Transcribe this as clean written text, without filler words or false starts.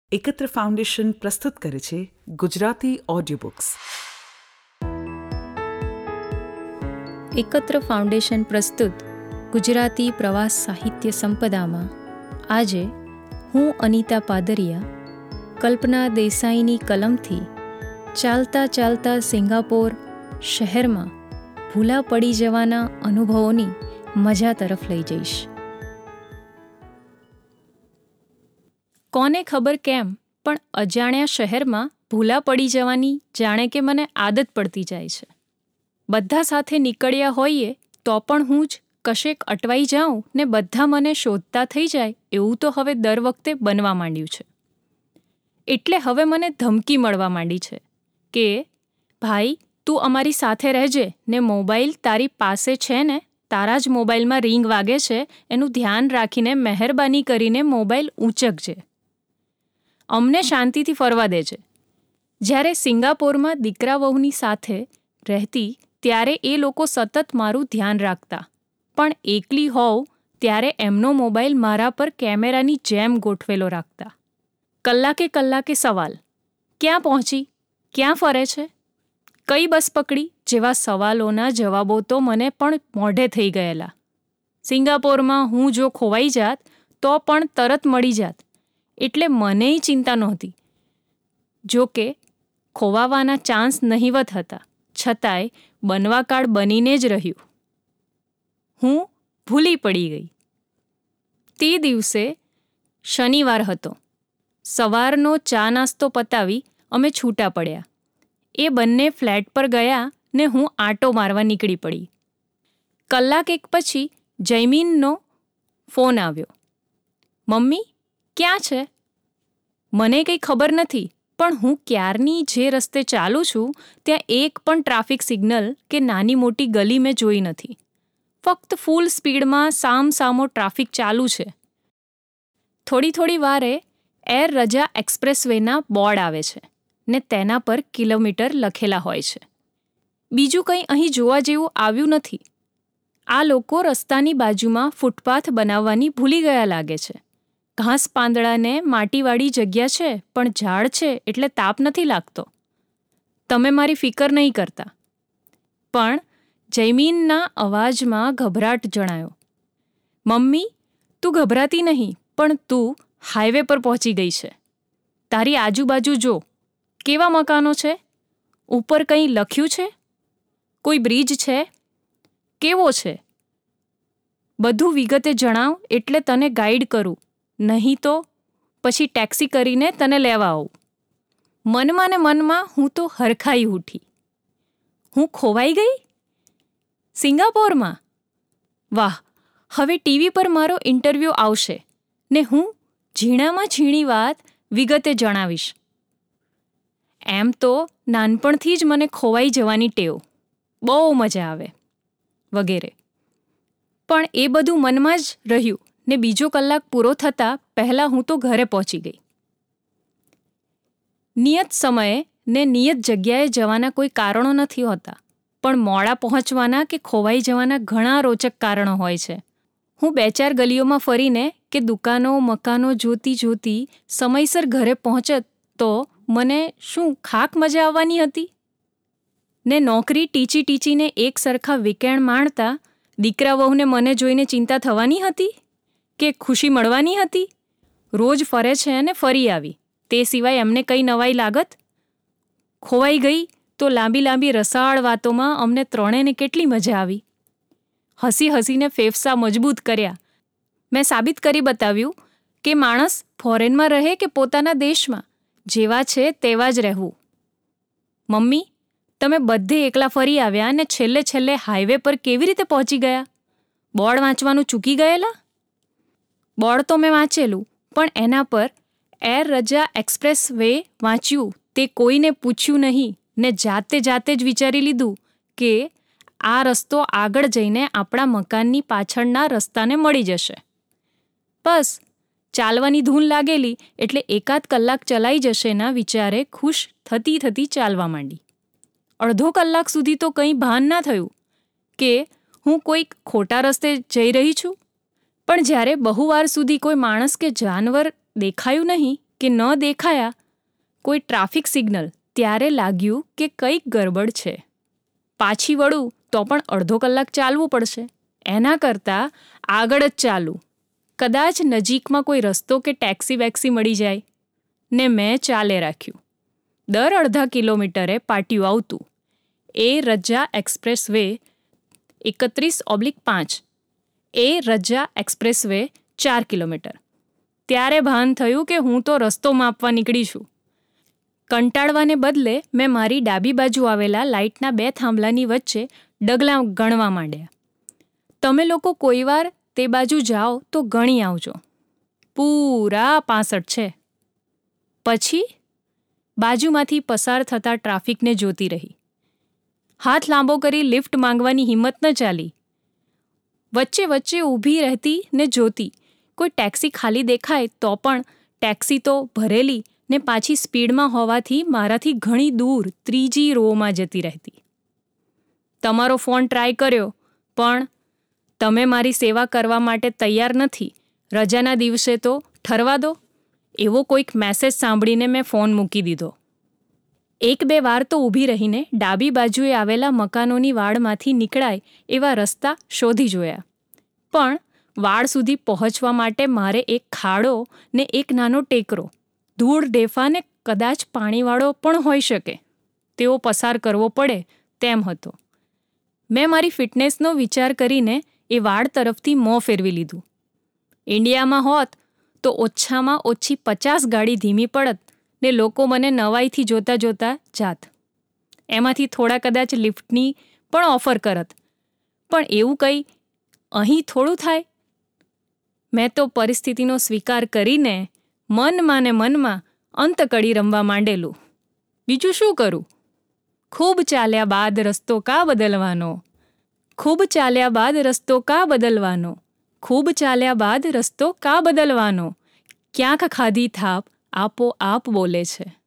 એકત્ર ફાઉન્ડેશન પ્રસ્તુત કરે છે Gujarati audio books. Ekatra foundation પ્રસ્તુત ગુજરાતી પ્રવાસ સાહિત્ય સંપદામાં આજે હું અનિતા પાદરિયા કલ્પના દેસાઈની કલમથી ચાલતા ચાલતા સિંગાપોર શહેરમાં ભૂલા પડી જવાના અનુભવોની મજા તરફ લઈ જઈશ. કોને ખબર કેમ પણ અજાણ્યા શહેરમાં ભૂલા પડી જવાની જાણે કે મને આદત પડતી જાય છે. બધા સાથે નીકળ્યા હોઈએ તો પણ હું જ કશેક અટવાઈ જાઉં ને બધા મને શોધતા થઈ જાય એવું તો હવે દર વખતે બનવા માંડ્યું છે. એટલે હવે મને ધમકી મળવા માંડી છે કે ભાઈ તું અમારી સાથે રહેજે ને મોબાઈલ તારી પાસે છે ને, તારા જ મોબાઈલમાં રિંગ વાગે છે એનું ધ્યાન રાખીને મહેરબાની કરીને મોબાઈલ ઊંચકજે. અમને શાંતિથી ફરવા દેજે. જ્યારે સિંગાપોરમાં દીકરા વહુની સાથે રહેતી ત્યારે એ લોકો સતત મારું ધ્યાન રાખતા, પણ એકલી હોઉં ત્યારે એમનો મોબાઈલ મારા પર કેમેરાની જેમ ગોઠવેલો રાખતા. કલાકે કલાકે સવાલ, ક્યાં પહોંચી, ક્યાં ફરે છે, કઈ બસ પકડી જેવા સવાલોના જવાબો તો મને પણ મોઢે થઈ ગયેલા. સિંગાપોરમાં હું જો ખોવાઈ જાત તો પણ તરત મળી જાત એટલે મનેય ચિંતા નહોતી. જો કે ખોવાવાના ચાન્સ નહીવત હતા, છતાંય બનવાકાળ બનીને જ રહ્યું. હું ભૂલી પડી ગઈ. તે દિવસે શનિવાર હતો. સવારનો ચા નાસ્તો પતાવી અમે છૂટા પડ્યા. એ બંને ફ્લેટ પર ગયા ને હું આંટો મારવા નીકળી પડી. કલાક એક પછી જયમીનનો ફોન આવ્યો. મમ્મી ક્યાં છે? મને કંઈ ખબર નથી, પણ હું ક્યારની જે રસ્તે ચાલું છું ત્યાં એક પણ ટ્રાફિક સિગ્નલ કે નાની મોટી ગલી મેં જોઈ નથી. ફક્ત ફૂલ સ્પીડમાં સામસામો ટ્રાફિક ચાલુ છે. થોડી વારે એર રજા એક્સપ્રેસવેના બોર્ડ આવે છે ને તેના પર કિલોમીટર લખેલા હોય છે. બીજું કંઈ અહીં જોવા જેવું આવ્યું નથી. આ લોકો રસ્તાની બાજુમાં ફૂટપાથ બનાવવાની ભૂલી ગયા લાગે છે. ઘાસ પાંદડાને માટીવાળી જગ્યા છે પણ ઝાડ છે એટલે તાપ નથી લાગતો. તમે મારી ફિકર નહીં કરતા. પણ જયમીનના અવાજમાં ગભરાટ જણાયો. મમ્મી તું ગભરાતી નહીં, પણ તું હાઈવે પર પહોંચી ગઈ છે. તારી આજુબાજુ જો, કેવા મકાનો છે, ઉપર કંઈ લખ્યું છે, કોઈ બ્રિજ છે, કેવો છે? બધું વિગતે જણાવ એટલે તને ગાઈડ કરું, નહીં તો પછી ટેક્સી કરીને તને લેવા આવું. મનમાં ને મનમાં હું તો હરખાઈ ઉઠી. હું ખોવાઈ ગઈ સિંગાપોરમાં? વાહ, હવે ટીવી પર મારો ઇન્ટરવ્યૂ આવશે ને હું ઝીણામાં ઝીણી વાત વિગતે જણાવીશ. એમ તો નાનપણથી જ મને ખોવાઈ જવાની ટેવ, બહુ મજા આવે વગેરે. પણ એ બધું મનમાં જ રહ્યું ને બીજો કલાક પૂરો થતાં પહેલાં હું તો ઘરે પહોંચી ગઈ. નિયત સમયે ને નિયત જગ્યાએ જવાના કોઈ કારણો નથી હોતા, પણ મોડા પહોંચવાના કે ખોવાઈ જવાના ઘણા રોચક કારણો હોય છે. હું 2-4 ગલીઓમાં ફરીને કે દુકાનો મકાનો જોતી સમયસર ઘરે પહોંચત તો મને શું ખાક મજા આવવાની હતી? ને નોકરી ટીચીને એક સરખા વીકેન્ડ માણતા દીકરા વહુને મને જોઈને ચિંતા થવાની હતી કે ખુશી મળવાની હતી? રોજ ફરે છે અને ફરી આવી, તે સિવાય એમને કંઈ નવાઈ લાગત? ખોવાઈ ગઈ તો લાંબી રસાળ વાતોમાં અમને ત્રણેયને કેટલી મજા આવી. હસીને ફેફસા મજબૂત કર્યા. મેં સાબિત કરી બતાવ્યું કે માણસ ફોરેનમાં રહે કે પોતાના દેશમાં, જેવા છે તેવા જ રહેવું. મમ્મી તમે બધે એકલા ફરી આવ્યા અને છેલ્લે હાઈવે પર કેવી રીતે પહોંચી ગયા? બોર્ડ વાંચવાનું ચૂકી ગયેલા? બોર્ડ તો મેં વાંચેલું, પણ એના પર એર રજા એક્સપ્રેસ વે વાંચ્યું તે કોઈને પૂછ્યું નહીં ને જાતે જ વિચારી લીધું કે આ રસ્તો આગળ જઈને આપણા મકાનની પાછળના રસ્તાને મળી જશે. બસ ચાલવાની ધૂન લાગેલી એટલે 1-8 કલાક ચલાઈ જશેના વિચારે ખુશ થતી ચાલવા માંડી. અડધો કલાક સુધી તો કંઈ ભાન ના થયું કે હું કોઈક ખોટા રસ્તે જઈ રહી છું. પણ જ્યારે બહુ વાર સુધી કોઈ માણસ કે જાનવર દેખાયું નહીં કે ન દેખાયા કોઈ ટ્રાફિક સિગ્નલ ત્યારે લાગ્યું કે કંઈક ગરબડ છે. પાછી વળું તો પણ અડધો કલાક ચાલવું પડશે. એના કરતાં આગળ જ ચાલું. કદાચ નજીકમાં કોઈ રસ્તો કે ટેક્સી વેક્સી મળી જાય. ને મેં ચાલે રાખ્યું. દર અડધા કિલોમીટરે પાટિયું આવતું. એ રજા એક્સપ્રેસ વે 31/5. એ રજા એક્સપ્રેસ વે 4 કિલોમીટર. ત્યારે ભાન થયું કે હું તો રસ્તો માપવા નીકળી છું. કંટાળવાને બદલે મેં મારી ડાબી બાજુ આવેલા લાઇટના 2 થાંભલાની વચ્ચે ડગલાં ગણવા માંડ્યા. તમે લોકો કોઈવાર તે બાજુ જાઓ તો ગણી આવજો. પૂરા 65 છે. પછી બાજુમાંથી પસાર થતા ટ્રાફિકને જોતી રહી. હાથ લાંબો કરી લિફ્ટ માંગવાની હિંમત ન ચાલી. વચ્ચે વચ્ચે ઊભી રહેતી ને જોતી. કોઈ ટેક્સી ખાલી દેખાય તો પણ ટેક્સી તો ભરેલી ને પાછી સ્પીડમાં હોવાથી મારાથી ઘણી દૂર ત્રીજી રોમાં જતી રહેતી. તમારો ફોન ટ્રાય કર્યો પણ તમે મારી સેવા કરવા માટે તૈયાર નથી. રજાના દિવસે તો ઠરવા દો. એવો કોઈક મેસેજ સાંભળીને મેં ફોન મૂકી દીધો. 1-2 વાર તો ઊભી રહીને ડાબી બાજુએ આવેલા મકાનોની વાડમાંથી નીકળાય એવા રસ્તા શોધી જોયા. પણ વાડ સુધી પહોંચવા માટે મારે એક ખાડો ને એક નાનો ટેકરો, ધૂળ ઢેફા ને કદાચ પાણીવાળો પણ હોઈ શકે તેવો પસાર કરવો પડે તેમ હતો. મેં મારી ફિટનેસનો વિચાર કરીને એ વાડ તરફથી મોં ફેરવી લીધું. ઇન્ડિયામાં હોત તો ઓછામાં ઓછી 50 ગાડી ધીમી પડત ને લોકો મને નવાઈથી જોતા જોતા જાત. એમાંથી થોડા કદાચ લિફ્ટની પણ ઓફર કરત. પણ એવું કંઈ અહીં થોડું થાય. મેં તો પરિસ્થિતિનો સ્વીકાર કરીને મનમાં ને મનમાં અંતકડી રમવા માંડેલું. બીજું શું કરું? ખૂબ ચાલ્યા બાદ રસ્તો કા બદલવાનો? ખૂબ ચાલ્યા બાદ રસ્તો કા બદલવાનો? ખૂબ ચાલ્યા બાદ રસ્તો કા બદલવાનો? ક્યાંક ખાધી થાપ આપોઆપ બોલે છે.